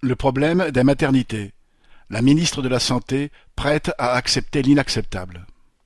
Le problème des maternités. La ministre de la Santé prête à accepter l'inacceptable.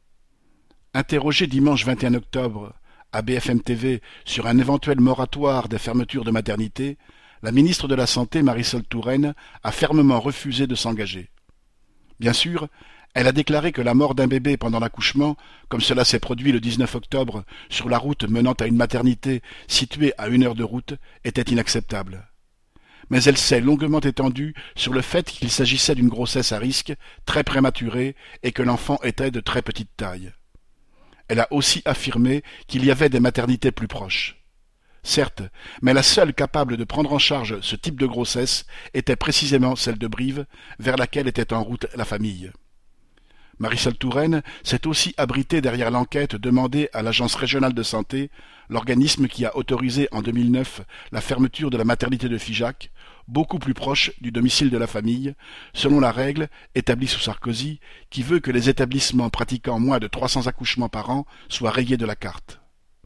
Interrogée dimanche 21 octobre à BFM TV sur un éventuel moratoire des fermetures de maternités, la ministre de la Santé, Marisol Touraine, a fermement refusé de s'engager. Bien sûr, elle a déclaré que la mort d'un bébé pendant l'accouchement, comme cela s'est produit le 19 octobre sur la route menant à une maternité située à 1 heure de route, était inacceptable. Mais elle s'est longuement étendue sur le fait qu'il s'agissait d'une grossesse à risque, très prématurée, et que l'enfant était de très petite taille. Elle a aussi affirmé qu'il y avait des maternités plus proches. Certes, mais la seule capable de prendre en charge ce type de grossesse était précisément celle de Brive, vers laquelle était en route la famille. Marisol Touraine s'est aussi abritée derrière l'enquête demandée à l'Agence régionale de santé, l'organisme qui a autorisé en 2009 la fermeture de la maternité de Figeac, beaucoup plus proche du domicile de la famille, selon la règle, établie sous Sarkozy, qui veut que les établissements pratiquant moins de 300 accouchements par an soient rayés de la carte.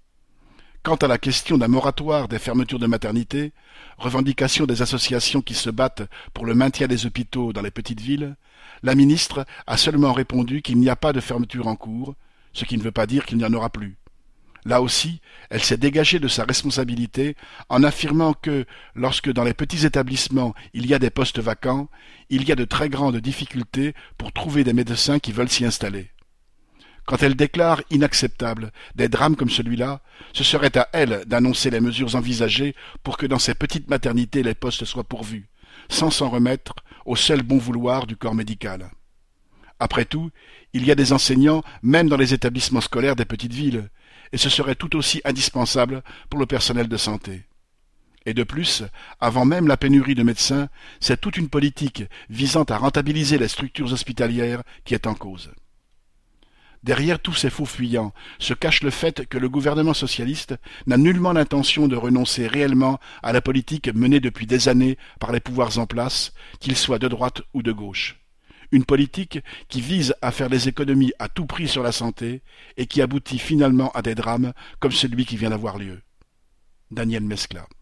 Quant à la question d'un moratoire des fermetures de maternités, revendication des associations qui se battent pour le maintien des hôpitaux dans les petites villes, la ministre a seulement répondu qu'il n'y a pas de fermeture en cours, ce qui ne veut pas dire qu'il n'y en aura plus. Là aussi, elle s'est dégagée de sa responsabilité en affirmant que, lorsque dans les petits établissements il y a des postes vacants, il y a de très grandes difficultés pour trouver des médecins qui veulent s'y installer. Quand elle déclare inacceptable des drames comme celui-là, ce serait à elle d'annoncer les mesures envisagées pour que dans ces petites maternités les postes soient pourvus, sans s'en remettre au seul bon vouloir du corps médical. Après tout, il y a des enseignants même dans les établissements scolaires des petites villes, et ce serait tout aussi indispensable pour le personnel de santé. Et de plus, avant même la pénurie de médecins, c'est toute une politique visant à rentabiliser les structures hospitalières qui est en cause. Derrière tous ces faux fuyants se cache le fait que le gouvernement socialiste n'a nullement l'intention de renoncer réellement à la politique menée depuis des années par les pouvoirs en place, qu'ils soient de droite ou de gauche. Une politique qui vise à faire des économies à tout prix sur la santé et qui aboutit finalement à des drames comme celui qui vient d'avoir lieu. Daniel Mescla.